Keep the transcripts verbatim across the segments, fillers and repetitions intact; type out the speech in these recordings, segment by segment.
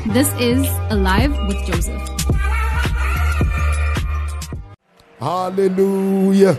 This is Alive with Joseph. Hallelujah.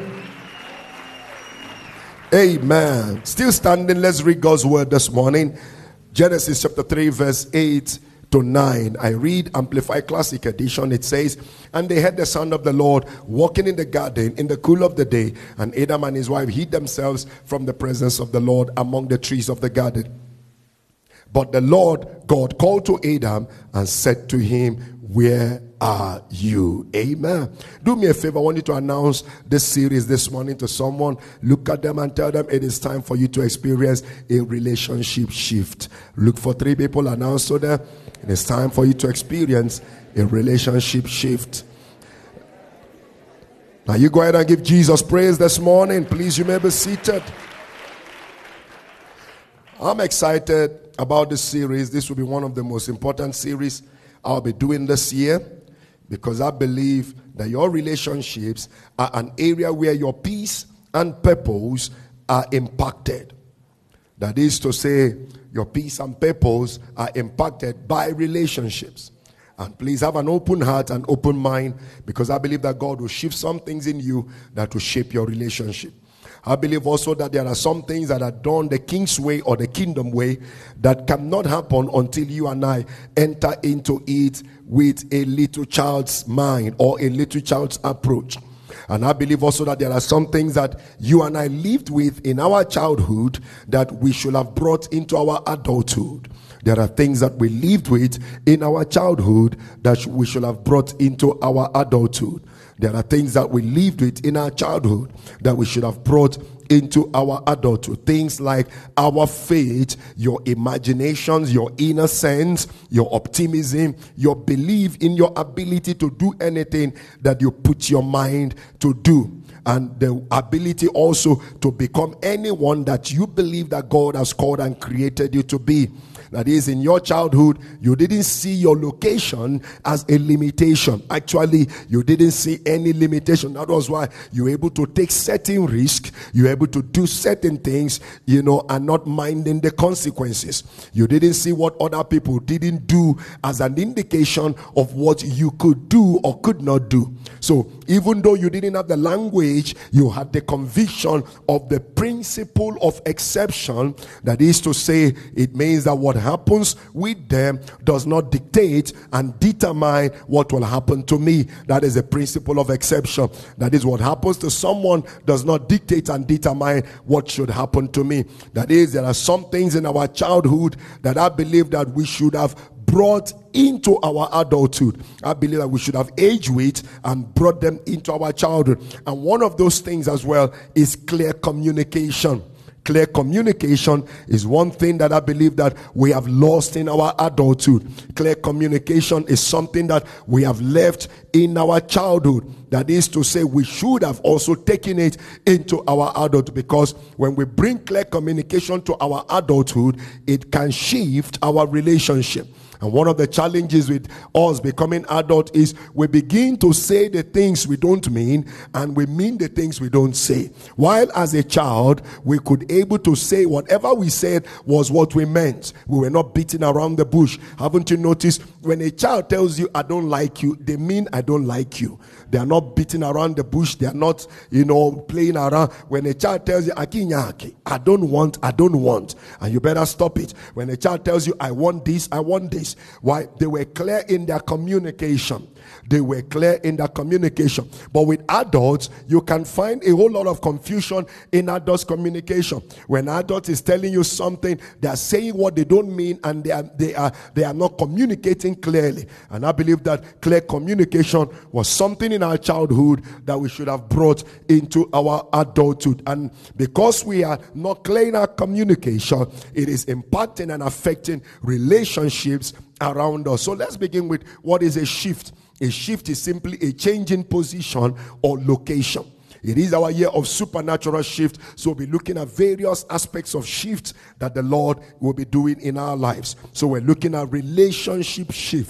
Amen. Still standing, let's read God's word this morning. Genesis chapter three, verse eight to nine. I read Amplified Classic Edition. It says, "And they heard the sound of the Lord walking in the garden in the cool of the day, and Adam and his wife hid themselves from the presence of the Lord among the trees of the garden. But the Lord God called to Adam and said to him, where are you?" Amen. Do me a favor. I want you to announce this series this morning to someone. Look at them and tell them it is time for you to experience a relationship shift. Look for three people, announce to them it is time for you to experience a relationship shift. Now you go ahead and give Jesus praise this morning. Please, you may be seated. I'm excited about this series. This will be one of the most important series I'll be doing this year, because I believe that your relationships are an area where your peace and purpose are impacted. That is to say, your peace and purpose are impacted by relationships. And please have an open heart and open mind, because I believe that God will shift some things in you that will shape your relationship. I believe also that there are some things that are done the king's way or the kingdom way that cannot happen until you and I enter into it with a little child's mind or a little child's approach. And I believe also that there are some things that you and I lived with in our childhood that we should have brought into our adulthood. There are things that we lived with in our childhood that we should have brought into our adulthood. There are things that we lived with in our childhood that we should have brought into our adulthood. Things like our faith, your imaginations, your innocence, your optimism, your belief in your ability to do anything that you put your mind to do. And the ability also to become anyone that you believe that God has called and created you to be. That is, in your childhood, you didn't see your location as a limitation. Actually, you didn't see any limitation. That was why you were able to take certain risks. You were able to do certain things, you know, and not minding the consequences. You didn't see what other people didn't do as an indication of what you could do or could not do. So, even though you didn't have the language, you had the conviction of the principle of exception. That is to say, it means that what happens with them does not dictate and determine what will happen to me. That is a principle of exception. That is, what happens to someone does not dictate and determine what should happen to me. That is, there are some things in our childhood that I believe that we should have brought into our adulthood. I believe that we should have aged with and brought them into our childhood. And one of those things as well is clear communication. Clear communication is one thing that I believe that we have lost in our adulthood. Clear communication is something that we have left in our childhood. That is to say, we should have also taken it into our adulthood, because when we bring clear communication to our adulthood, it can shift our relationship. And one of the challenges with us becoming adult is we begin to say the things we don't mean, and we mean the things we don't say. While as a child, we could able to say whatever we said was what we meant. We were not beating around the bush. Haven't you noticed, when a child tells you, I don't like you, they mean I don't like you. They are not beating around the bush. They are not, you know, playing around. When a child tells you, I don't want, I don't want, and you better stop it. When a child tells you, I want this, I want this. Why? They were clear in their communication. They were clear in their communication. But with adults, you can find a whole lot of confusion in adults' communication. When adult is telling you something, they are saying what they don't mean, and they are they are they are not communicating clearly. And I believe that clear communication was something in our childhood that we should have brought into our adulthood. And because we are not clear in our communication, it is impacting and affecting relationships around us. So let's begin with what is a shift. A shift is simply a change in position or location. It is our year of supernatural shift, so we'll be looking at various aspects of shift that the Lord will be doing in our lives. So we're looking at relationship shift.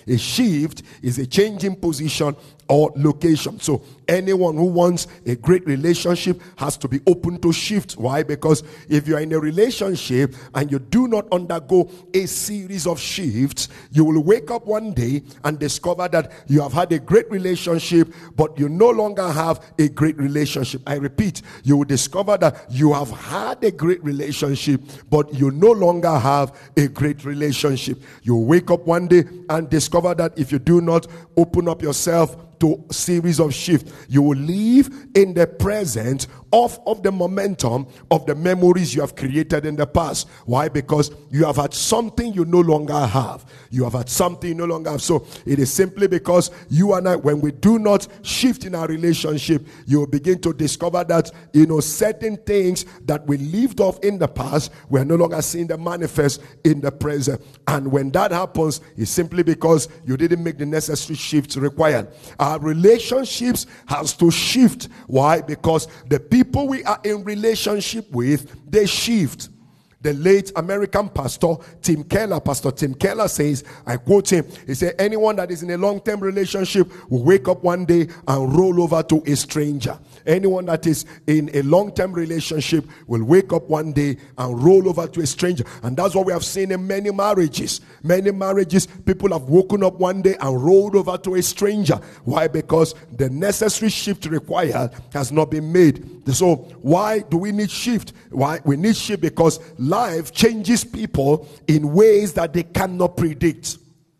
A shift is a change in position or location. So anyone who wants a great relationship has to be open to shift. Why? Because if you are in a relationship and you do not undergo a series of shifts, you will wake up one day and discover that you have had a great relationship, but you no longer have a great relationship. I repeat, you will discover that you have had a great relationship, but you no longer have a great relationship. You wake up one day and discover that if you do not open up yourself to a series of shifts, you will live in the present of, of the momentum of the memories you have created in the past. Why? Because you have had something you no longer have. You have had something you no longer have. So it is simply because you and I, when we do not shift in our relationship, you will begin to discover that, you know, certain things that we lived off in the past, we are no longer seeing them manifest in the present. And when that happens, it's simply because you didn't make the necessary shifts required. Our relationships has to shift. Why? Because the people we are in relationship with, they shift. The late American pastor Tim Keller, Pastor Tim Keller says, I quote him, he said, anyone that is in a long-term relationship will wake up one day and roll over to a stranger. Anyone that is in a long-term relationship will wake up one day and roll over to a stranger. And that's what we have seen in many marriages. Many marriages, people have woken up one day and rolled over to a stranger. Why? Because the necessary shift required has not been made. So why do we need shift? Why? We need shift because life changes people in ways that they cannot predict.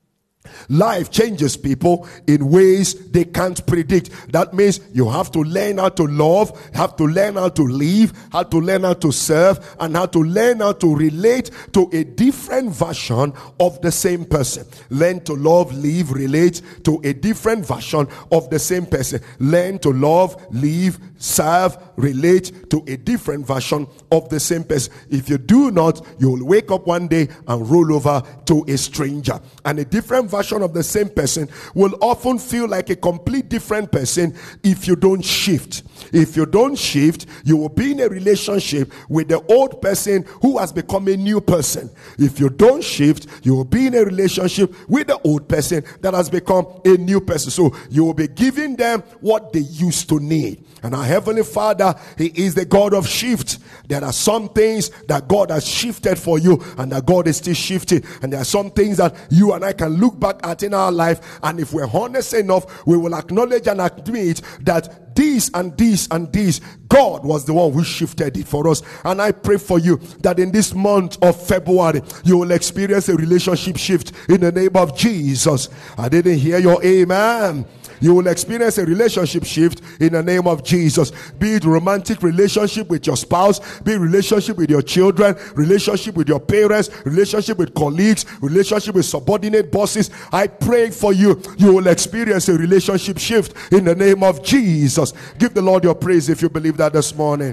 Life changes people in ways they can't predict. That means you have to learn how to love, have to learn how to live, how to learn how to serve, and how to learn how to relate to a different version of the same person. Learn to love, live, relate to a different version of the same person. Learn to love, live, serve, relate to a different version of the same person. If you do not, you will wake up one day and roll over to a stranger. And a different version of the same person will often feel like a complete different person if you don't shift. If you don't shift, you will be in a relationship with the old person who has become a new person. If you don't shift, you will be in a relationship with the old person that has become a new person. So you will be giving them what they used to need. And our Heavenly Father, He is the God of shift. There are some things that God has shifted for you and that God is still shifting. And there are some things that you and I can look back at in our life, and if we're honest enough, we will acknowledge and admit that this and this and this, God was the one who shifted it for us. And I pray for you that in this month of February, you will experience a relationship shift in the name of Jesus. I didn't hear your amen. You will experience a relationship shift in the name of Jesus. Be it romantic relationship with your spouse, be it relationship with your children, relationship with your parents, relationship with colleagues, relationship with subordinate bosses. I pray for you. You will experience a relationship shift in the name of Jesus. Give the Lord your praise if you believe that this morning.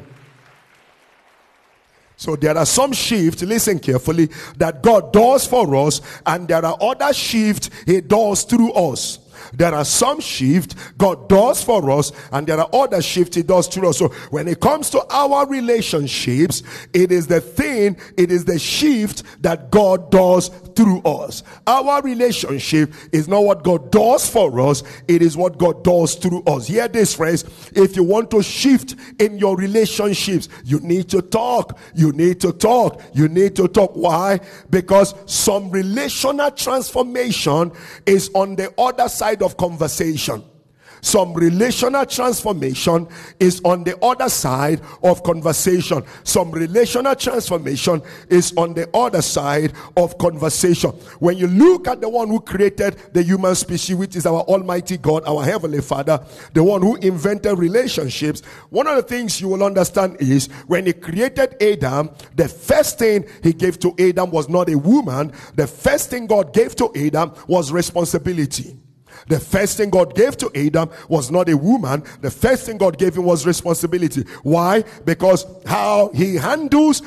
So there are some shifts, listen carefully, that God does for us, and there are other shifts He does through us. There are some shifts God does for us, and there are other shifts He does through us. So when it comes to our relationships, it is the thing, it is the shift that God does through us. Our relationship is not what God does for us, it is what God does through us. Hear this, friends. If you want to shift in your relationships, you need to talk. You need to talk. You need to talk. Why? Because some relational transformation is on the other side of conversation. Some relational transformation is on the other side of conversation. Some relational transformation is on the other side of conversation. When you look at the one who created the human species, which is our Almighty God, our Heavenly Father, the one who invented relationships, one of the things you will understand is when He created Adam, the first thing He gave to Adam was not a woman. The first thing God gave to Adam was responsibility. The first thing God gave to Adam was not a woman. The first thing God gave him was responsibility. Why? Because how he handles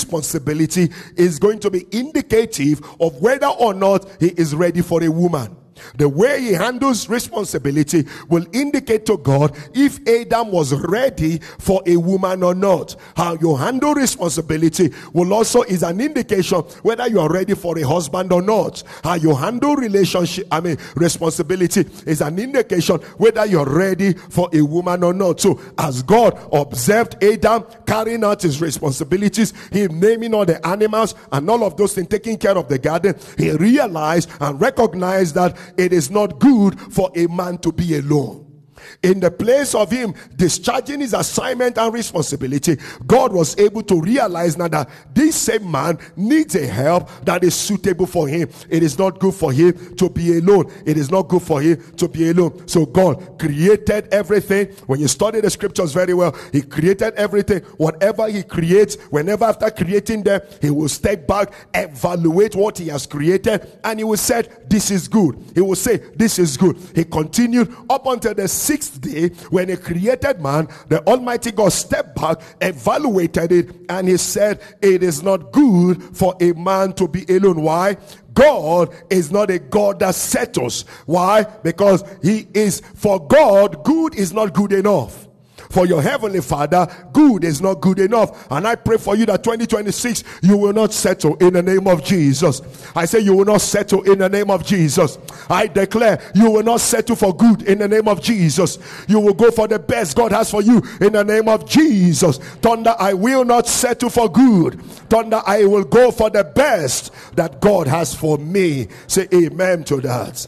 responsibility is going to be indicative of whether or not he is ready for a woman. The way he handles responsibility will indicate to God if Adam was ready for a woman or not. How you handle responsibility will also is an indication whether you are ready for a husband or not. How you handle relationship, I mean responsibility, is an indication whether you're ready for a woman or not. So as God observed Adam carrying out his responsibilities, him naming all the animals and all of those things, taking care of the garden, he realized and recognized that it is not good for a man to be alone. In the place of him discharging his assignment and responsibility, God was able to realize now that this same man needs a help that is suitable for him. It is not good for him to be alone. It is not good for him to be alone. So God created everything. When you study the scriptures very well, he created everything. Whatever he creates, whenever after creating them, he will step back, evaluate what he has created, and he will say, this is good. He will say, this is good. He continued up until the sixth day when he created man. The Almighty God stepped back, evaluated it, and he said, it is not good for a man to be alone. Why? God is not a God that settles. Why? Because he is, for God, good is not good enough. For your heavenly Father, good is not good enough. And I pray for you that twenty twenty-six, you will not settle in the name of Jesus. I say you will not settle in the name of Jesus. I declare you will not settle for good in the name of Jesus. You will go for the best God has for you in the name of Jesus. Thunder, I will not settle for good. Thunder, I will go for the best that God has for me. Say amen to that.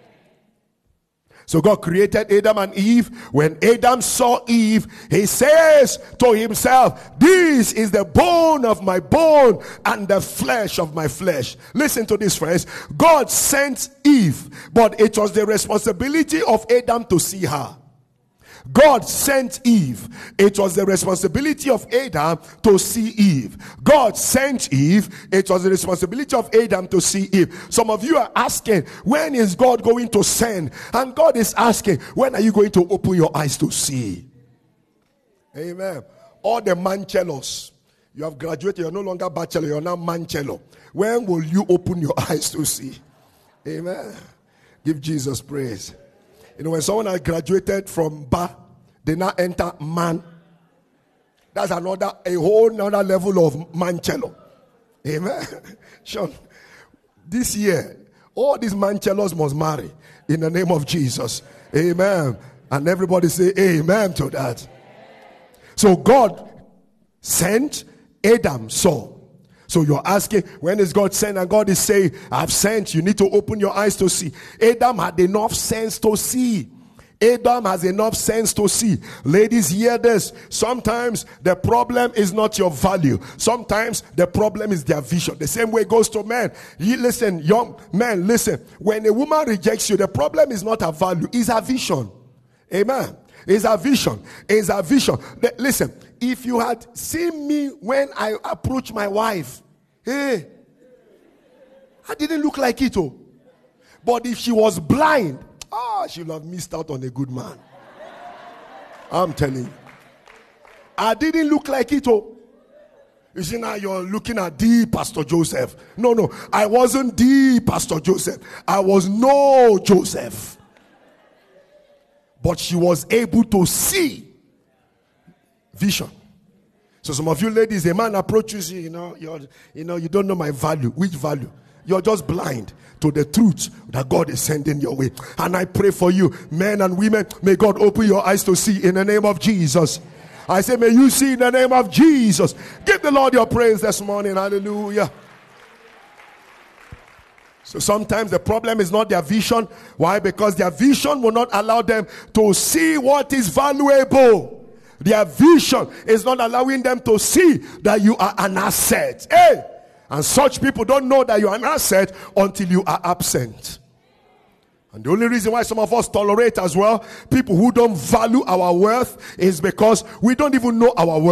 So God created Adam and Eve. When Adam saw Eve, he says to himself, this is the bone of my bone and the flesh of my flesh. Listen to this, friends. God sent Eve, but it was the responsibility of Adam to see her. God sent Eve. It was the responsibility of Adam to see Eve. God sent Eve. It was the responsibility of Adam to see Eve. Some of you are asking, when is God going to send? And God is asking, when are you going to open your eyes to see? Amen. All the mancellos, you have graduated, you're no longer bachelor, you're now mancello. When will you open your eyes to see? Amen. Give Jesus praise. You know, when someone has graduated from Ba, they now enter man. That's another, a whole another level of mancello. Amen. Sean, this year, all these mancellos must marry in the name of Jesus. Amen. And everybody say amen to that. So God sent, Adam saw. So you're asking, when is God sent? And God is saying, I've sent. You need to open your eyes to see. Adam had enough sense to see. Adam has enough sense to see. Ladies, hear this. Sometimes the problem is not your value. Sometimes the problem is their vision. The same way it goes to men. You listen, young men, listen. When a woman rejects you, the problem is not her value, it's her vision. Amen. It's her vision. It's her vision. Listen, if you had seen me when I approached my wife, hey, I didn't look like it, oh. But if she was blind, ah, she would have missed out on a good man. I'm telling you. I didn't look like it, oh. You see, now you're looking at the Pastor Joseph. No, no, I wasn't the Pastor Joseph. I was no Joseph. But she was able to see vision. So some of you ladies, a man approaches you, you know, you're, you know, you don't know my value. Which value? You're just blind to the truth that God is sending your way. And I pray for you, men and women, may God open your eyes to see in the name of Jesus. I say, may you see in the name of Jesus. Give the Lord your praise this morning. Hallelujah. So sometimes the problem is not their vision. Why? Because their vision will not allow them to see what is valuable. Their vision is not allowing them to see that you are an asset. Hey! And such people don't know that you are an asset until you are absent. And the only reason why some of us tolerate as well people who don't value our worth is because we don't even know our worth.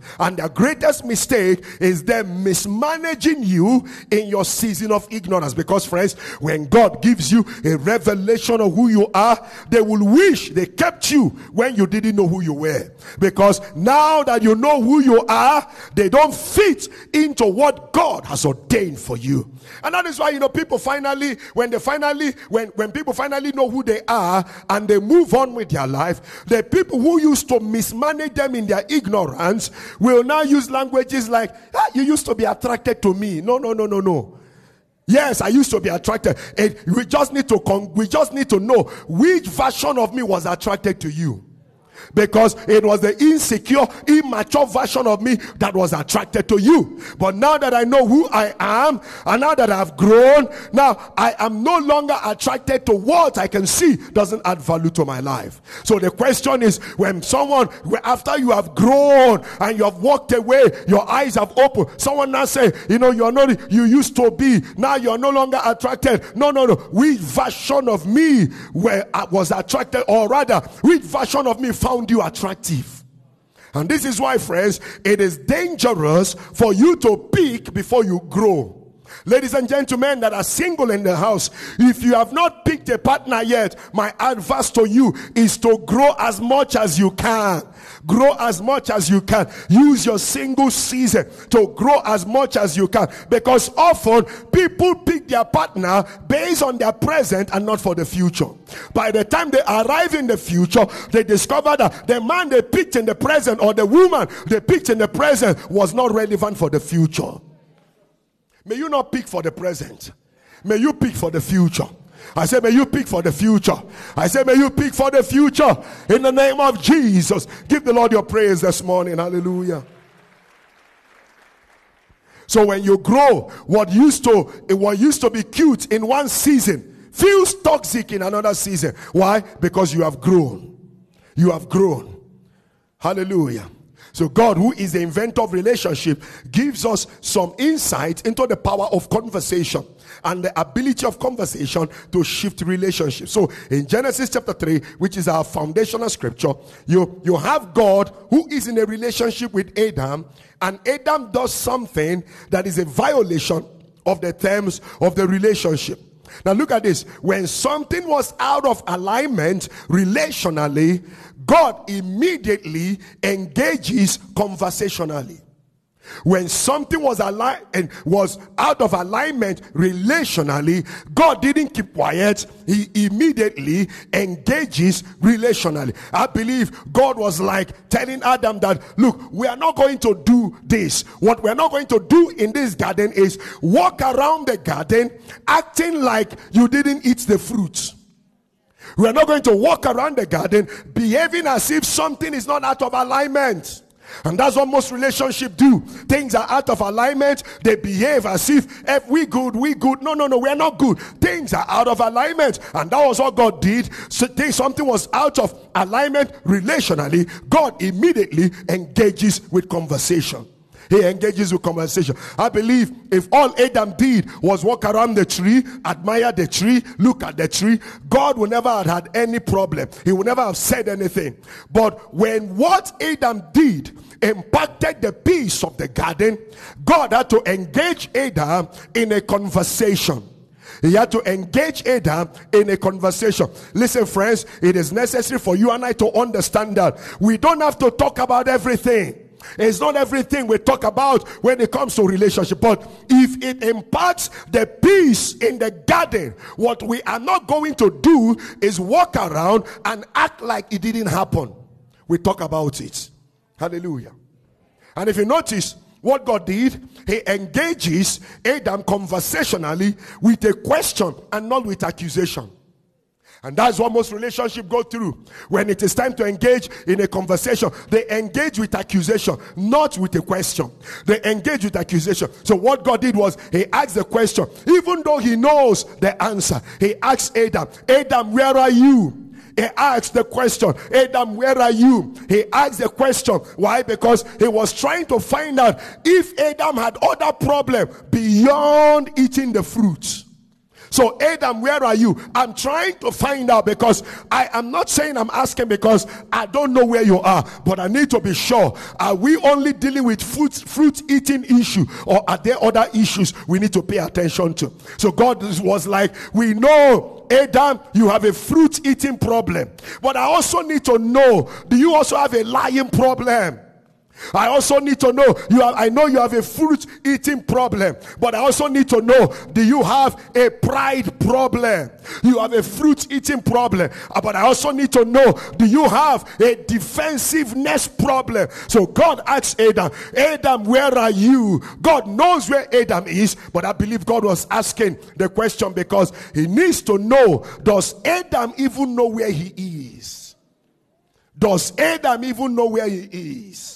And the greatest mistake is them mismanaging you in your season of ignorance. Because friends, when God gives you a revelation of who you are, they will wish they kept you when you didn't know who you were. Because now that you know who you are, they don't fit into what God has ordained for you. And that is why, you know, people finally, when they finally, when, when people finally know who they are and they move on with their life, the people who used to mismanage them in their ignorance will now use languages like, ah, you used to be attracted to me. No, no, no, no, no. Yes, I used to be attracted. And we just need to con- we just need to know which version of me was attracted to you. Because it was the insecure, immature version of me that was attracted to you. But now that I know who I am, and now that I've grown, now I am no longer attracted to what I can see doesn't add value to my life. So the question is, when someone, after you have grown and you have walked away, your eyes have opened, someone now say, you know, you're not, you used to be, now you're no longer attracted. No, no, no. Which version of me were, was attracted, or rather, which version of me found you attractive? And this is why, friends, it is dangerous for you to peak before you grow. Ladies and gentlemen that are single in the house, if you have not picked a partner yet, my advice to you is to grow as much as you can. Grow as much as you can. Use your single season to grow as much as you can. Because often people pick their partner based on their present and not for the future. By the time they arrive in the future, they discover that the man they picked in the present or the woman they picked in the present was not relevant for the future. May you not pick for the present. May you pick for the future. I say, may you pick for the future. I say, may you pick for the future. In the name of Jesus. Give the Lord your praise this morning. Hallelujah. So when you grow, what used to, what used to be cute in one season feels toxic in another season. Why? Because you have grown. You have grown. Hallelujah. So God, who is the inventor of relationship, gives us some insight into the power of conversation and the ability of conversation to shift relationships. So in Genesis chapter three, which is our foundational scripture, you, you have God who is in a relationship with Adam, and Adam does something that is a violation of the terms of the relationship. Now look at this. When something was out of alignment relationally, God immediately engages conversationally. When something was aligned and was out of alignment relationally, God didn't keep quiet. He immediately engages relationally. I believe God was like telling Adam that, look, we are not going to do this. What we are not going to do in this garden is walk around the garden acting like you didn't eat the fruits. We are not going to walk around the garden behaving as if something is not out of alignment. And that's what most relationships do. Things are out of alignment. They behave as if, if we good, we good. No, no, no, we are not good. Things are out of alignment. And that was what God did. So something was out of alignment relationally. God immediately engages with conversation. He engages with conversation. I believe if all Adam did was walk around the tree, admire the tree, look at the tree, God would never have had any problem. He would never have said anything. But when what Adam did impacted the peace of the garden, God had to engage Adam in a conversation. He had to engage Adam in a conversation. Listen, friends, it is necessary for you and I to understand that we don't have to talk about everything. It's not everything we talk about when it comes to relationship. But if it imparts the peace in the garden, what we are not going to do is walk around and act like it didn't happen. We talk about it. Hallelujah. And if you notice what God did, he engages Adam conversationally with a question and not with accusation. And that's what most relationships go through. When it is time to engage in a conversation, they engage with accusation, not with a question. They engage with accusation. So what God did was, he asked the question. Even though he knows the answer, he asked Adam, Adam, where are you? He asked the question, Adam, where are you? He asked the question. Why? Because he was trying to find out if Adam had other problem beyond eating the fruits. So Adam, where are you? I'm trying to find out, because I am not saying I'm asking because I don't know where you are, but I need to be sure. Are we only dealing with fruit, fruit eating issue, or are there other issues we need to pay attention to? So God was like, we know, Adam, you have a fruit eating problem, but I also need to know, do you also have a lying problem? I also need to know, you have, I know you have a fruit eating problem, but I also need to know, do you have a pride problem? You have a fruit eating problem, but I also need to know, do you have a defensiveness problem? So God asks Adam, Adam, where are you? God knows where Adam is, but I believe God was asking the question because he needs to know, does Adam even know where he is? Does Adam even know where he is?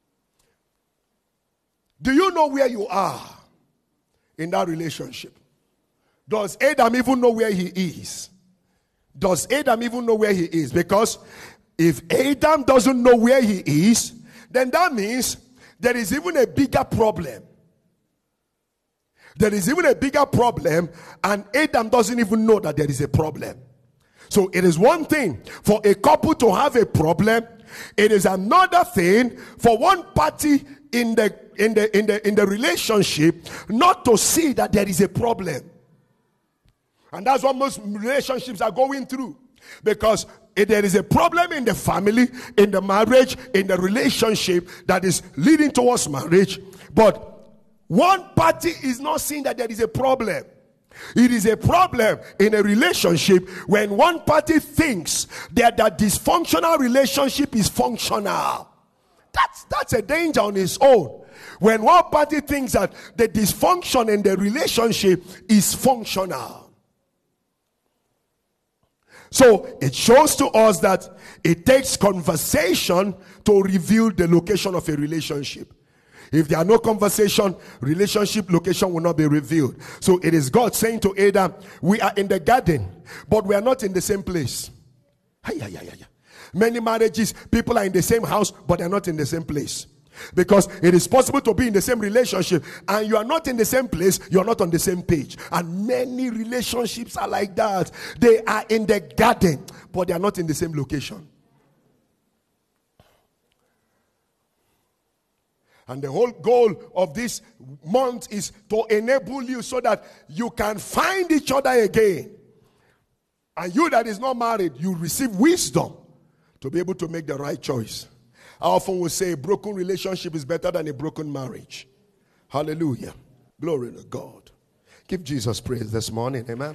Do you know where you are in that relationship? Does Adam even know where he is? Does Adam even know where he is? Because if Adam doesn't know where he is, then that means there is even a bigger problem. There is even a bigger problem, and Adam doesn't even know that there is a problem. So it is one thing for a couple to have a problem. It is another thing for one party in the in the in the in the relationship not to see that there is a problem. And that's what most relationships are going through, because if there is a problem in the family, in the marriage, in the relationship that is leading towards marriage, but one party is not seeing that there is a problem. It is a problem in a relationship when one party thinks that that dysfunctional relationship is functional. That's, that's a danger on its own. When one party thinks that the dysfunction in the relationship is functional. So it shows to us that it takes conversation to reveal the location of a relationship. If there are no conversation, relationship location will not be revealed. So it is God saying to Adam, we are in the garden, but we are not in the same place. Many marriages, people are in the same house, but they are not in the same place. Because it is possible to be in the same relationship and you are not in the same place, you are not on the same page. And many relationships are like that. They are in the garden, but they are not in the same location. And the whole goal of this month is to enable you so that you can find each other again. And you that is not married, you receive wisdom to be able to make the right choice. I often will say a broken relationship is better than a broken marriage. Hallelujah. Glory to God. Give Jesus praise this morning. Amen.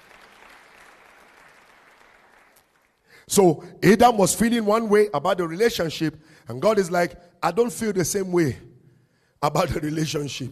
So Adam was feeling one way about the relationship, and God is like, I don't feel the same way about the relationship.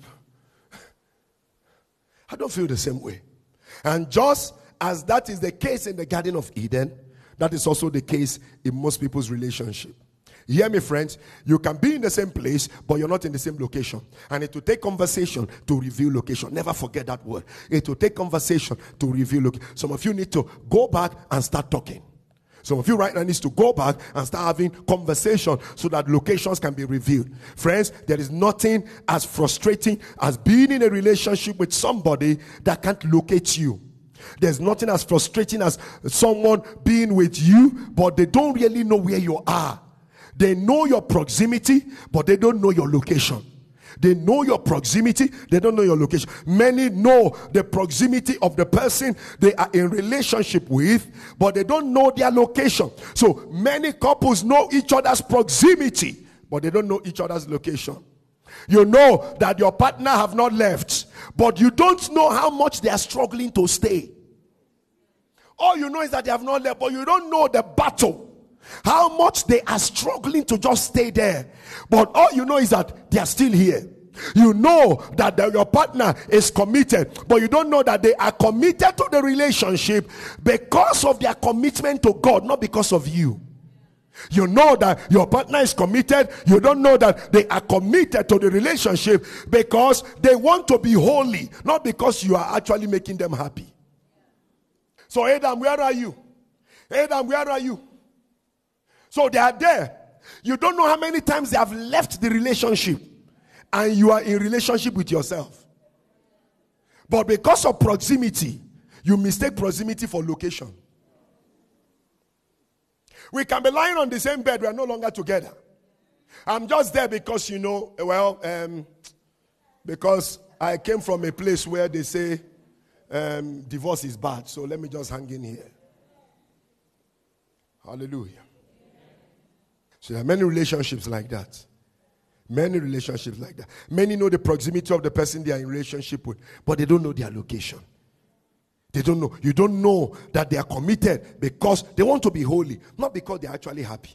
I don't feel the same way. And just as that is the case in the Garden of Eden, that is also the case in most people's relationship. You hear me, friends? You can be in the same place, but you're not in the same location. And it will take conversation to reveal location. Never forget that word. It will take conversation to reveal location. Some of you need to go back and start talking. Some of you right now needs to go back and start having conversation so that locations can be revealed. Friends, there is nothing as frustrating as being in a relationship with somebody that can't locate you. There's nothing as frustrating as someone being with you, but they don't really know where you are. They know your proximity, but they don't know your location. They know your proximity, they don't know your location. Many know the proximity of the person they are in relationship with, but they don't know their location. So many couples know each other's proximity, but they don't know each other's location. You know that your partner have not left, but you don't know how much they are struggling to stay. All you know is that they have not left, but you don't know the battle. How much they are struggling to just stay there. But all you know is that they are still here. You know that the, your partner is committed, but you don't know that they are committed to the relationship because of their commitment to God, not because of you. You know that your partner is committed. You don't know that they are committed to the relationship because they want to be holy, not because you are actually making them happy. So Adam, where are you? Adam, where are you? So they are there. You don't know how many times they have left the relationship and you are in relationship with yourself. But because of proximity, You mistake proximity for location. We can be lying on the same bed. We are no longer together. I'm just there because, you know, well, um, because I came from a place where they say um, divorce is bad. So let me just hang in here. Hallelujah. So there are many relationships like that. Many relationships like that. Many know the proximity of the person they are in relationship with, but they don't know their location. They don't know. You don't know that they are committed because they want to be holy, not because they are actually happy.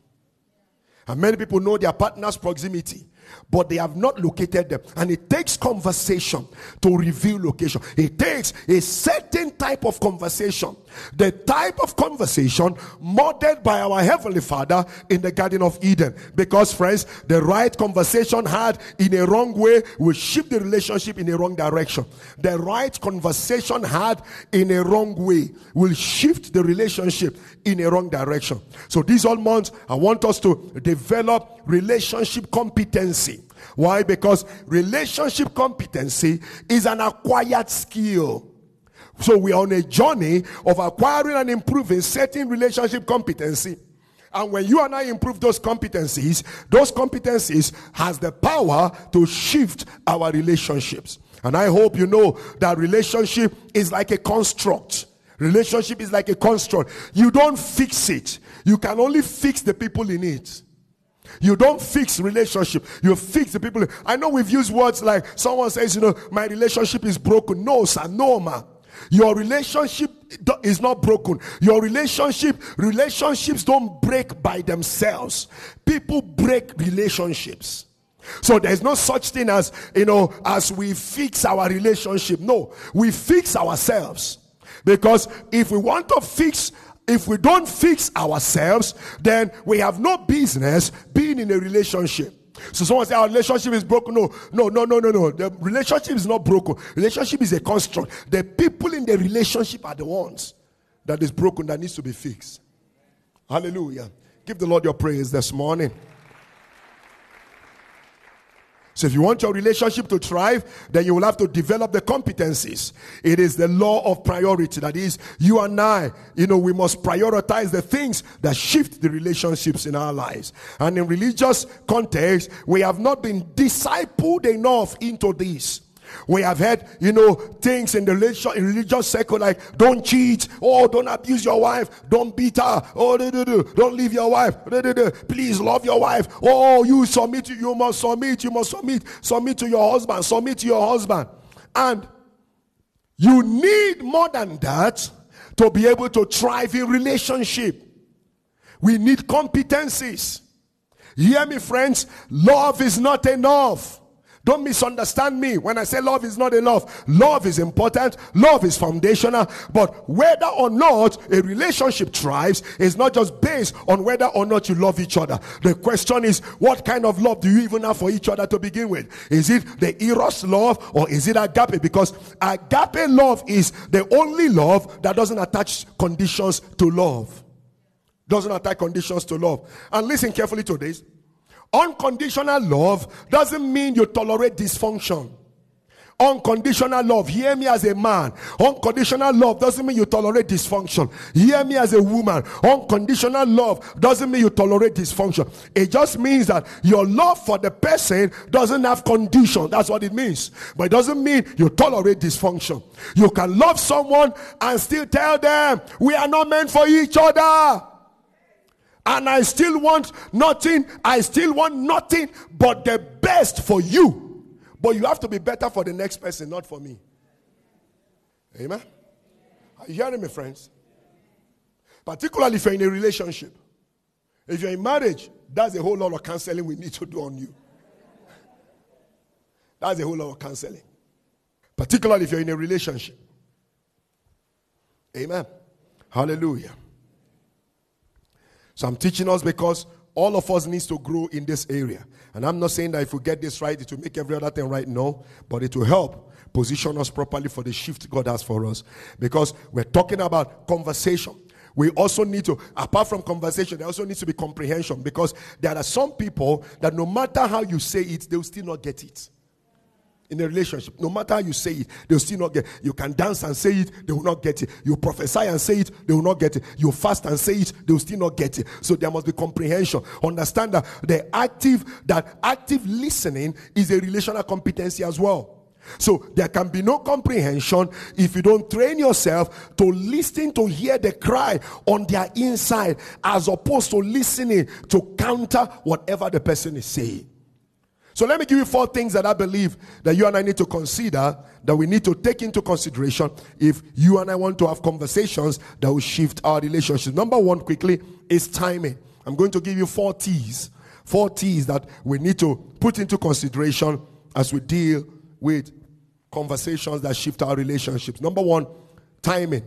And many people know their partner's proximity, but they have not located them. And it takes conversation to reveal location. It takes a certain type of conversation. The type of conversation modeled by our Heavenly Father in the Garden of Eden. Because, friends, the right conversation had in a wrong way will shift the relationship in a wrong direction. The right conversation had in a wrong way will shift the relationship in a wrong direction. So these all months, I want us to develop relationship competency. Why? Because relationship competency is an acquired skill. So we are on a journey of acquiring and improving certain relationship competency. And when you and I improve those competencies, those competencies has the power to shift our relationships. And I hope you know that relationship is like a construct. Relationship is like a construct. You don't fix it. You can only fix the people in it. You don't fix relationship. You fix the people. I know we've used words like someone says, you know, my relationship is broken. No, sir, no, man. Your relationship is not broken. Your relationship, relationships don't break by themselves. People break relationships. So there's no such thing as, you know, as we fix our relationship. No, we fix ourselves. Because if we want to fix If we don't fix ourselves, then we have no business being in a relationship. So someone say our relationship is broken. No, no, no, no, no, no. The relationship is not broken. Relationship is a construct. The people in the relationship are the ones that is broken, that needs to be fixed. Hallelujah. Give the Lord your praise this morning. So if you want your relationship to thrive, then you will have to develop the competencies. It is the law of priority. That is, you and I, you know, we must prioritize the things that shift the relationships in our lives. And in religious context, we have not been discipled enough into this. We have had, you know, things in the religious, in religious circle like don't cheat, oh, don't abuse your wife, don't beat her, oh, do, do, do, don't leave your wife, do, do, do, please love your wife, oh, you submit, you must submit, you must submit, submit to your husband, submit to your husband. And you need more than that to be able to thrive in relationship. We need competencies. Hear me, friends, love is not enough. Don't misunderstand me when I say love is not enough. Love is important. Love is foundational. But whether or not a relationship thrives is not just based on whether or not you love each other. The question is, what kind of love do you even have for each other to begin with? Is it the eros love or is it agape? Because agape love is the only love that doesn't attach conditions to love. Doesn't attach conditions to love. And listen carefully to this. Unconditional love doesn't mean you tolerate dysfunction. Unconditional love, hear me as a man. Unconditional love doesn't mean you tolerate dysfunction. Hear me as a woman. Unconditional love doesn't mean you tolerate dysfunction. It just means that your love for the person doesn't have condition. That's what it means. But it doesn't mean you tolerate dysfunction. You can love someone and still tell them, we are not meant for each other. And I still want nothing. I still want nothing but the best for you. But you have to be better for the next person, not for me. Amen? Are you hearing me, friends? Particularly if you're in a relationship. If you're in marriage, that's a whole lot of counseling we need to do on you. That's a whole lot of counseling. Particularly if you're in a relationship. Amen? Hallelujah. So I'm teaching us because all of us needs to grow in this area. And I'm not saying that if we get this right, it will make every other thing right. No. But it will help position us properly for the shift God has for us. Because we're talking about conversation. We also need to, apart from conversation, there also needs to be comprehension. Because there are some people that no matter how you say it, they will still not get it. in a relationship. No matter how you say it, they'll still not get it. You can dance and say it, they will not get it. You prophesy and say it, they will not get it. You fast and say it, they will still not get it. So there must be comprehension. Understand that the active, that active listening is a relational competency as well. So there can be no comprehension if you don't train yourself to listen to hear the cry on their inside, as opposed to listening to counter whatever the person is saying. So let me give you four things that I believe that you and I need to consider, that we need to take into consideration if you and I want to have conversations that will shift our relationship. Number one, quickly, is timing. I'm going to give you four T's. Four T's that we need to put into consideration as we deal with conversations that shift our relationships. Number one, timing.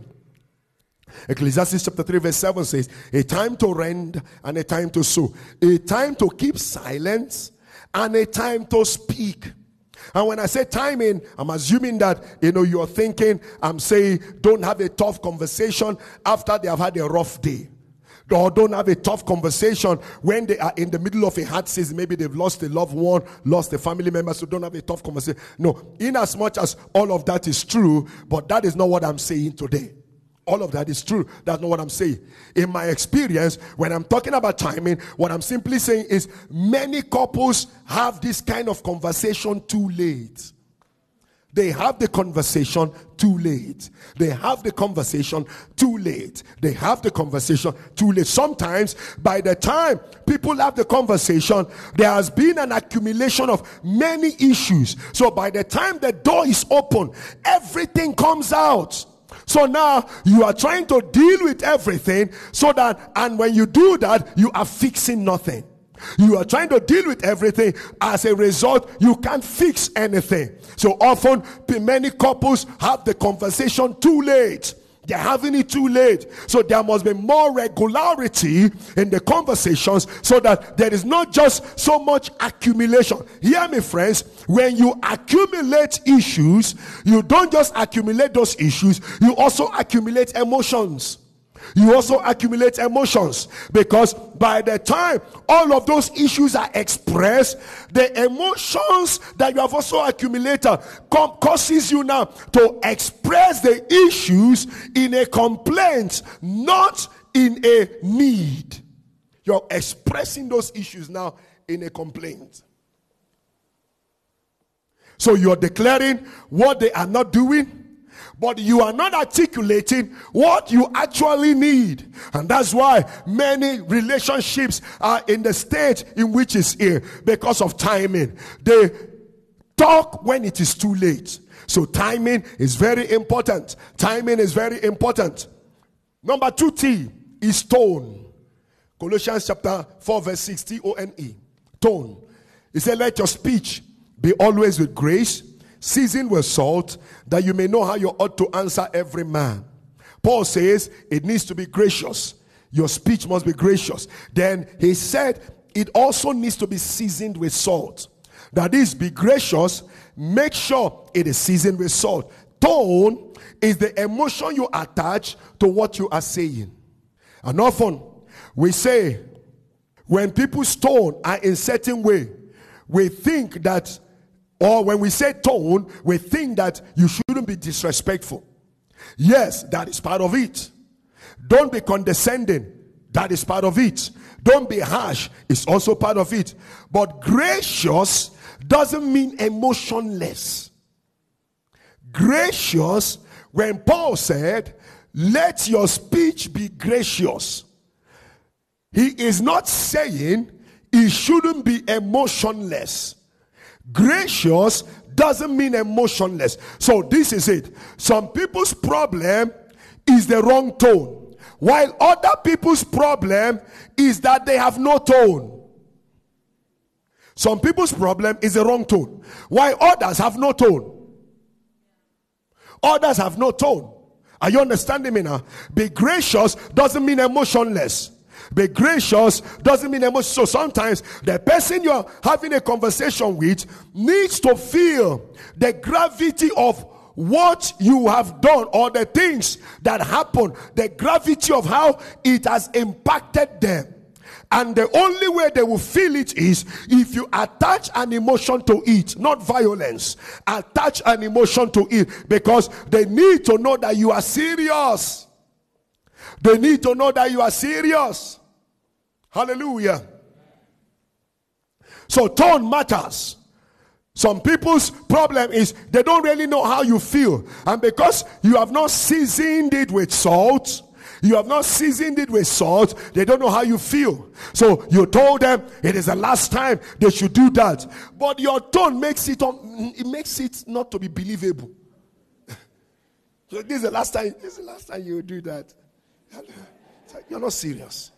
Ecclesiastes chapter three verse seven says, a time to rend and a time to sow. A time to keep silence and a time to speak. And when I say timing, I'm assuming that, you know, you're thinking, I'm saying, don't have a tough conversation after they have had a rough day. Or don't have a tough conversation when they are in the middle of a hard season. Maybe they've lost a loved one, lost a family member, so don't have a tough conversation. No, in as much as all of that is true, but that is not what I'm saying today. All of that is true. That's not what I'm saying. In my experience, when I'm talking about timing, what I'm simply saying is many couples have this kind of conversation too late. They have the conversation too late. They have the conversation too late. They have the conversation too late. Sometimes, by the time people have the conversation, there has been an accumulation of many issues. So by the time the door is open, everything comes out. So now you are trying to deal with everything, so that, and when you do that, you are fixing nothing. You are trying to deal with everything. As a result, you can't fix anything. So often, many couples have the conversation too late. They're having it too late. So there must be more regularity in the conversations, so that there is not just so much accumulation. Hear me, friends. When you accumulate issues, you don't just accumulate those issues, you also accumulate emotions. You also accumulate emotions, because by the time all of those issues are expressed, the emotions that you have also accumulated causes you now to express the issues in a complaint, not in a need. You're expressing those issues now in a complaint. So you're declaring what they are not doing, but you are not articulating what you actually need. And that's why many relationships are in the state in which it's here, because of timing. They talk when it is too late. So timing is very important. Timing is very important. Number two T is tone. Colossians chapter four verse six, T O N E. Tone. It said, let your speech be always with grace, seasoned with salt, that you may know how you ought to answer every man. Paul says it needs to be gracious. Your speech must be gracious. Then he said it also needs to be seasoned with salt. That is, be gracious, make sure it is seasoned with salt. Tone is the emotion you attach to what you are saying. And often we say, when people's tone are in a certain way, we think that, or when we say tone, we think that you shouldn't be disrespectful. Yes, that is part of it. Don't be condescending. That is part of it. Don't be harsh. It's also part of it. But gracious doesn't mean emotionless. Gracious, when Paul said, let your speech be gracious, he is not saying it shouldn't be emotionless. Gracious doesn't mean emotionless. So this is it. Some people's problem is the wrong tone, while other people's problem is that they have no tone. Some people's problem is the wrong tone, while others have no tone. Others have no tone. Are you understanding me now? Be gracious doesn't mean emotionless. Be gracious doesn't mean emotion. So sometimes the person you're having a conversation with needs to feel the gravity of what you have done, or the things that happen, the gravity of how it has impacted them. And the only way they will feel it is if you attach an emotion to it, not violence. Attach an emotion to it, because they need to know that you are serious. They need to know that you are serious. Hallelujah. So tone matters. Some people's problem is they don't really know how you feel. And because you have not seasoned it with salt, you have not seasoned it with salt, they don't know how you feel. So you told them it is the last time they should do that. But your tone makes it, it makes it not to be believable. So this is the last time, this is the last time you do that. You're not serious.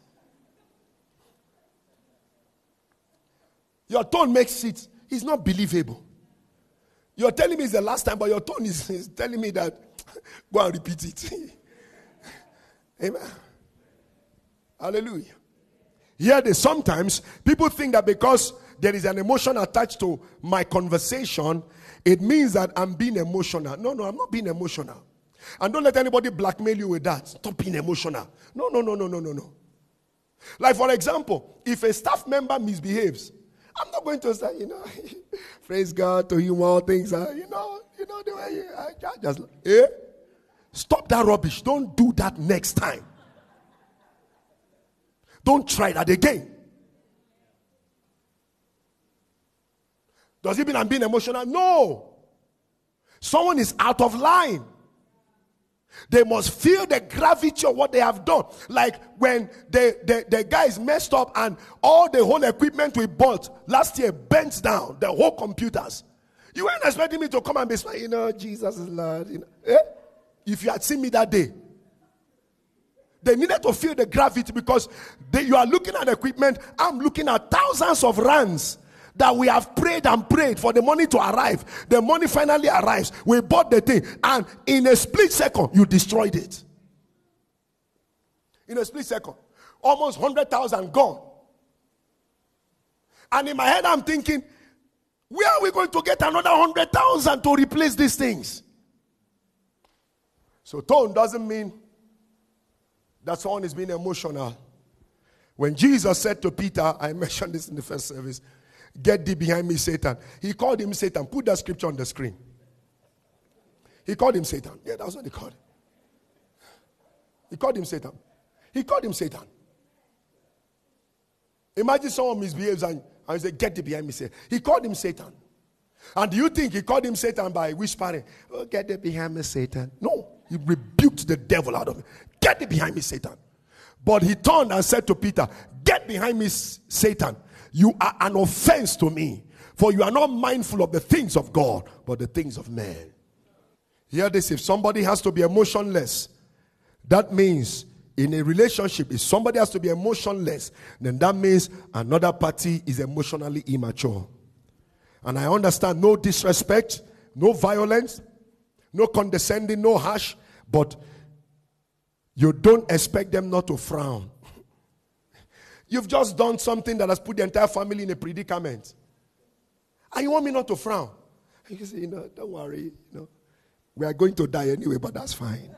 Your tone makes it, it's not believable. You're telling me it's the last time, but your tone is, is telling me that, go and repeat it. Amen. Hallelujah. Here they sometimes, people think that because there is an emotion attached to my conversation, it means that I'm being emotional. No, no, I'm not being emotional. And don't let anybody blackmail you with that. Stop being emotional. No, no, no, no, no, no, no. Like for example, if a staff member misbehaves, I'm not going to say, you know, praise God, to him all things are, you know, you know, the way you, I, I just, eh? Stop that rubbish. Don't do that next time. Don't try that again. Does it mean I'm being emotional? No. Someone is out of line. They must feel the gravity of what they have done. Like when the, the, the guy is messed up and all the whole equipment we bought last year bent down, the whole computers. You weren't expecting me to come and be like, you know, Jesus is Lord. You know, eh? If you had seen me that day. They needed to feel the gravity because they, you are looking at equipment. I'm looking at thousands of rands that we have prayed and prayed for the money to arrive. The money finally arrives. We bought the thing. And in a split second, you destroyed it. In a split second. Almost one hundred thousand gone. And in my head, I'm thinking, where are we going to get another one hundred thousand to replace these things? So tone doesn't mean that someone is being emotional. When Jesus said to Peter, I mentioned this in the first service, get thee behind me, Satan. He called him Satan. Put that scripture on the screen. He called him Satan. Yeah, that's what he called him. He called him Satan. He called him Satan. Imagine someone misbehaves and, and say, get thee behind me, Satan. He called him Satan. And do you think he called him Satan by whispering, oh, get thee behind me, Satan? No. He rebuked the devil out of him. Get thee behind me, Satan. But he turned and said to Peter, get behind me, Satan. You are an offense to me, for you are not mindful of the things of God, but the things of man. Hear this, if somebody has to be emotionless, that means in a relationship, if somebody has to be emotionless, then that means another party is emotionally immature. And I understand no disrespect, no violence, no condescending, no harsh, but you don't expect them not to frown. You've just done something that has put the entire family in a predicament. And you want me not to frown? And you say, you know, don't worry, you know, we are going to die anyway, but that's fine.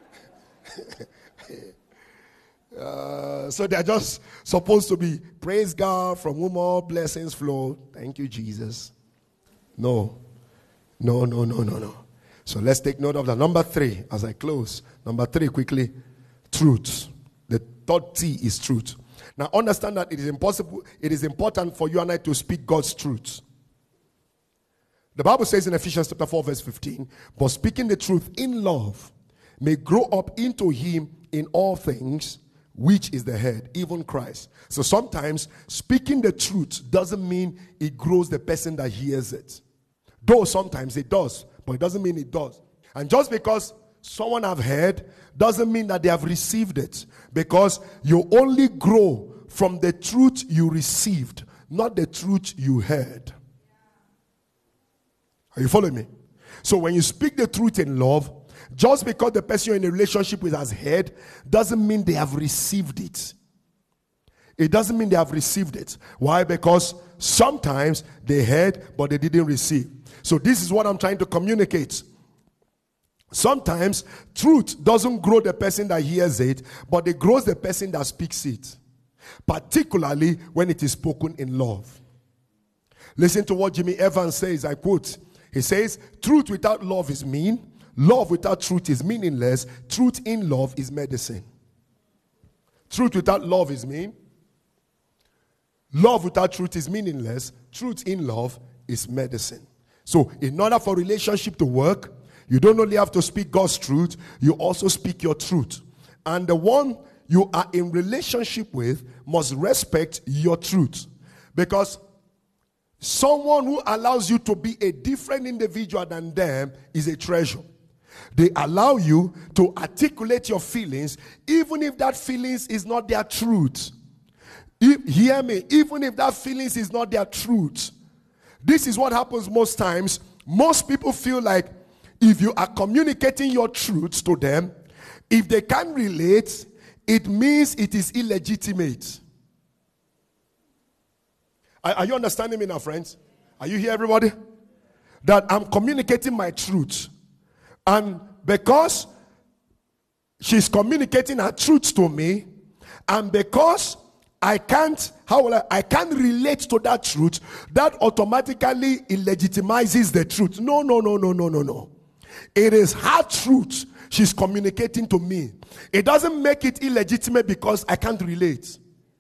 uh, so they're just supposed to be, praise God, from whom all blessings flow. Thank you, Jesus. No. No, no, no, no, no. So let's take note of that. Number three, as I close. Number three, quickly, truth. The third T is truth. Now understand that it is impossible, it is important for you and I to speak God's truth. The Bible says in Ephesians chapter four, verse fifteen, but speaking the truth in love may grow up into him in all things, which is the head, even Christ. So sometimes speaking the truth doesn't mean it grows the person that hears it. Though sometimes it does, but it doesn't mean it does. And just because someone have heard doesn't mean that they have received it, because you only grow from the truth you received, not the truth you heard. Are you following me? So when you speak the truth in love, just because the person you're in a relationship with has heard doesn't mean they have received it. It doesn't mean they have received it. Why? Because sometimes they heard but they didn't receive. So this is what I'm trying to communicate. Sometimes truth doesn't grow the person that hears it, but it grows the person that speaks it. particularly when it is spoken in love. Listen to what Jimmy Evans says, I quote. He says, truth without love is mean. Love without truth is meaningless. Truth in love is medicine. Truth without love is mean. Love without truth is meaningless. Truth in love is medicine. So in order for relationship to work, you don't only have to speak God's truth, you also speak your truth. And the one you are in relationship with must respect your truth. Because someone who allows you to be a different individual than them is a treasure. They allow you to articulate your feelings, even if that feelings is not their truth. If, hear me, even if that feelings is not their truth. This is what happens most times. Most people feel like if you are communicating your truths to them, if they can't relate, it means it is illegitimate. Are, are you understanding me now, friends? Are you here, everybody? That I'm communicating my truth. And because she's communicating her truth to me, and because I can't, how will I, I can't relate to that truth, that automatically illegitimizes the truth. No, no, no, no, no, no, no. It is her truth she's communicating to me. It doesn't make it illegitimate because I can't relate.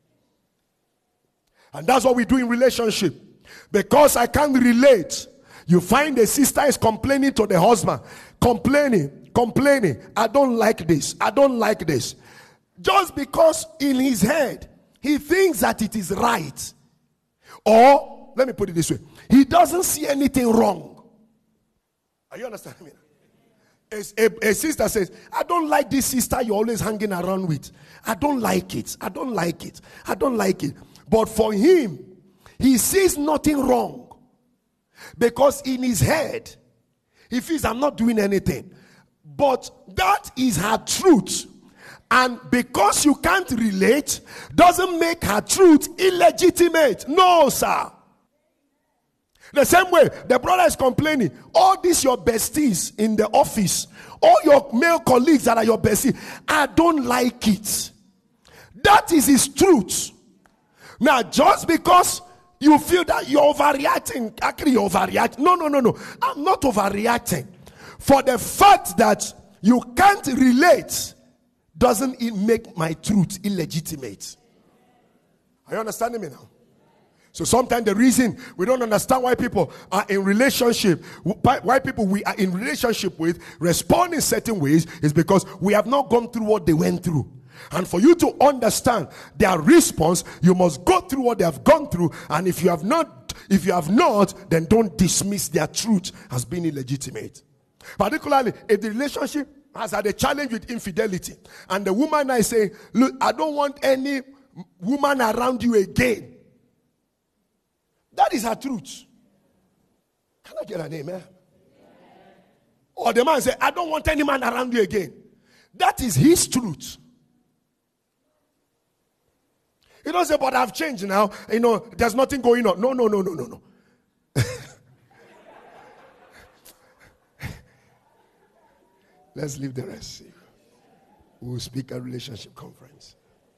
And that's what we do in relationship. Because I can't relate, you find the sister is complaining to the husband. Complaining, complaining. I don't like this. I don't like this. Just because in his head, he thinks that it is right. Or, let me put it this way. He doesn't see anything wrong. Are you understanding me? A, a, a sister says, I don't like this sister you're always hanging around with. I don't like it. I don't like it. I don't like it. But for him, he sees nothing wrong. Because in his head, he feels I'm not doing anything. But that is her truth. And because you can't relate, doesn't make her truth illegitimate. No, sir. The same way, the brother is complaining. All these your besties in the office, all your male colleagues that are your besties, I don't like it. That is his truth. Now, just because you feel that you're overreacting, actually you're overreacting. No, no, no, no. I'm not overreacting. For the fact that you can't relate doesn't it make my truth illegitimate. Are you understanding me now? So sometimes the reason we don't understand why people are in relationship, why people we are in relationship with respond in certain ways is because we have not gone through what they went through. And for you to understand their response, you must go through what they have gone through. And if you have not, if you have not, then don't dismiss their truth as being illegitimate. Particularly if the relationship has had a challenge with infidelity, and the woman I say, look, I don't want any woman around you again. That is her truth. Can I get an amen? Or the man say, I don't want any man around you again. That is his truth. He don't say, but I've changed now. You know, there's nothing going on. No, no, no, no, no, no. Let's leave the rest. We'll speak at relationship conference.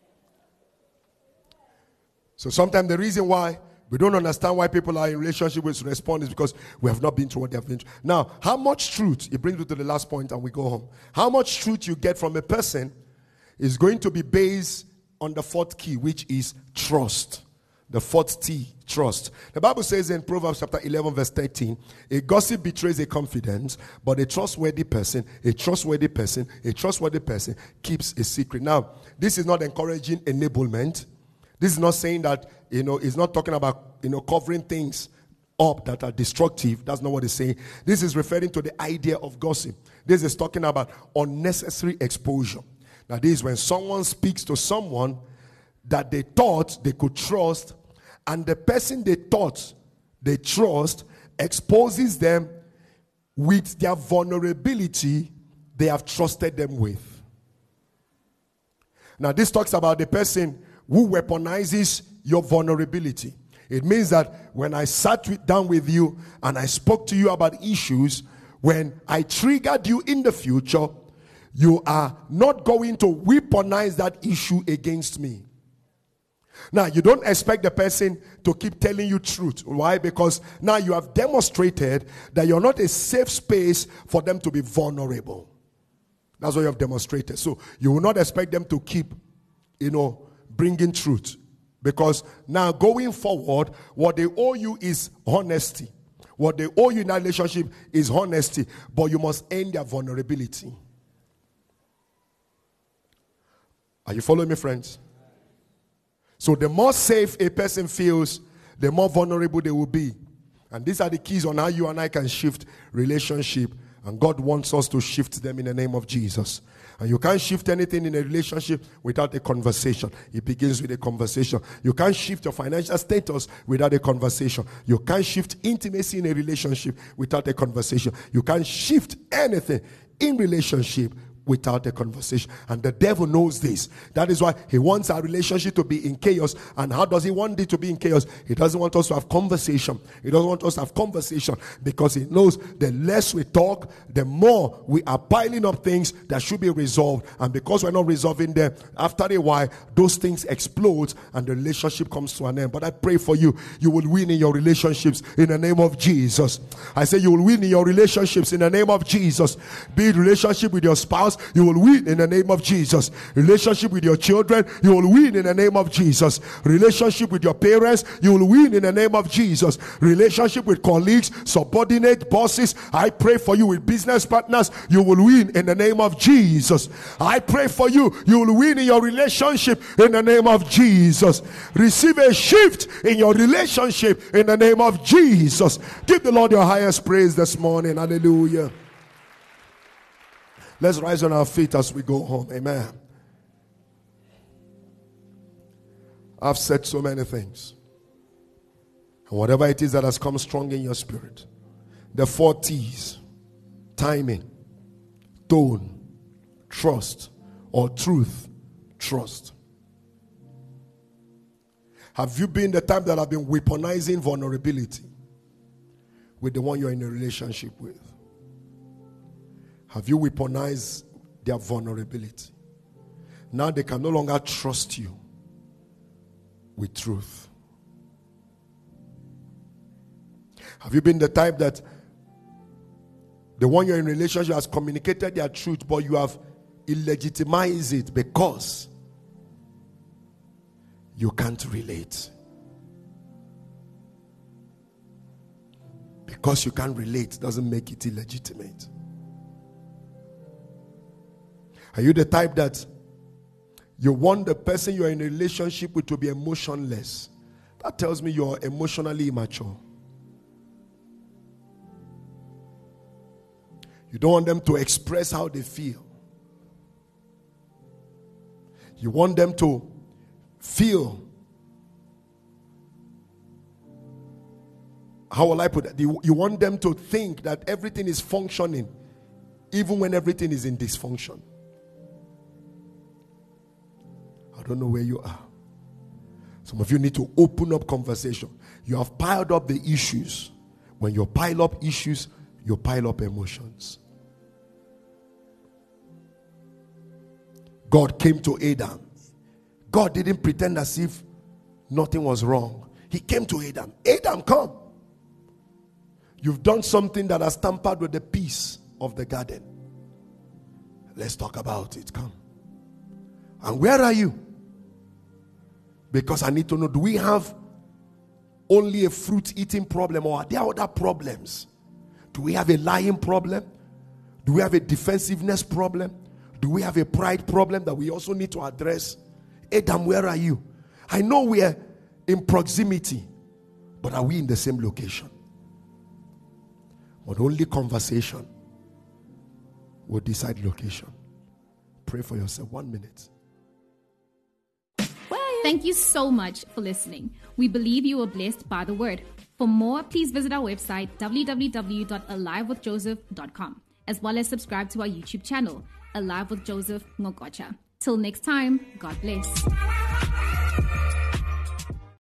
So sometimes the reason why we don't understand why people are in relationship with respond is because we have not been through what they have been through. Now, how much truth, it brings me to the last point and we go home. How much truth you get from a person is going to be based on the fourth key, which is trust. The fourth T, trust. The Bible says in Proverbs chapter eleven verse thirteen, a gossip betrays a confidence, but a trustworthy person, a trustworthy person, a trustworthy person keeps a secret. Now, this is not encouraging enablement. This is not saying that, you know, it's not talking about, you know, covering things up that are destructive. That's not what it's saying. This is referring to the idea of gossip. This is talking about unnecessary exposure. Now, this is when someone speaks to someone that they thought they could trust, and the person they thought they trust exposes them with their vulnerability they have trusted them with. Now, this talks about the person who weaponizes your vulnerability. It means that when I sat with, down with you and I spoke to you about issues, when I triggered you in the future, you are not going to weaponize that issue against me. Now, you don't expect the person to keep telling you truth. Why? Because now you have demonstrated that you're not a safe space for them to be vulnerable. That's what you have demonstrated. So you will not expect them to keep, you know, bringing truth. Because now going forward, what they owe you is honesty. What they owe you in that relationship is honesty. But you must end their vulnerability. Are you following me, friends? So the more safe a person feels, the more vulnerable they will be. And these are the keys on how you and I can shift relationship. And God wants us to shift them in the name of Jesus. And you can't shift anything in a relationship without a conversation. It begins with a conversation. You can't shift your financial status without a conversation. You can't shift intimacy in a relationship without a conversation. You can't shift anything in relationship without a conversation. And the devil knows this. That is why he wants our relationship to be in chaos. And how does he want it to be in chaos? He doesn't want us to have conversation. He doesn't want us to have conversation because he knows the less we talk, the more we are piling up things that should be resolved. And because we're not resolving them, after a while, those things explode and the relationship comes to an end. But I pray for you, you will win in your relationships in the name of Jesus. I say you will win in your relationships in the name of Jesus. Be it relationship with your spouse, you will win in the name of Jesus. Relationship with your children, you will win in the name of Jesus. Relationship with your parents, you will win in the name of Jesus. Relationship with colleagues, subordinate bosses, I pray for you. With business partners, you will win in the name of Jesus. I pray for you, you will win in your relationship in the name of Jesus. Receive a shift in your relationship in the name of Jesus. Give the Lord your highest praise this morning. Hallelujah. Let's rise on our feet as we go home. Amen. I've said so many things. And whatever it is that has come strong in your spirit, the four T's: timing, tone, trust, or truth, trust. Have you been the type that have been weaponizing vulnerability with the one you're in a relationship with? Have you weaponized their vulnerability? Now they can no longer trust you with truth. Have you been the type that the one you're in a relationship has communicated their truth, but you have illegitimized it because you can't relate? Because you can't relate doesn't make it illegitimate. Are you the type that you want the person you're in a relationship with to be emotionless? That tells me you're emotionally immature. You don't want them to express how they feel. You want them to feel. How will I put it? You, you want them to think that everything is functioning, even when everything is in dysfunction. I don't know where you are. Some of you need to open up conversation. You have piled up the issues. When you pile up issues, you pile up emotions. God came to Adam. God didn't pretend as if nothing was wrong. He came to Adam. Adam, come. You've done something that has tampered with the peace of the garden. Let's talk about it. Come. And where are you? Because I need to know, do we have only a fruit eating problem, or are there other problems? Do we have a lying problem? Do we have a defensiveness problem? Do we have a pride problem that we also need to address? Adam, where are you? I know we are in proximity, but are we in the same location? But only conversation will decide location. Pray for yourself. One minute. Thank you so much for listening. We believe you were blessed by the word. For more, please visit our website, w w w dot alive with joseph dot com, as well as subscribe to our YouTube channel, Alive with Joseph Ngokocha. Till next time, God bless.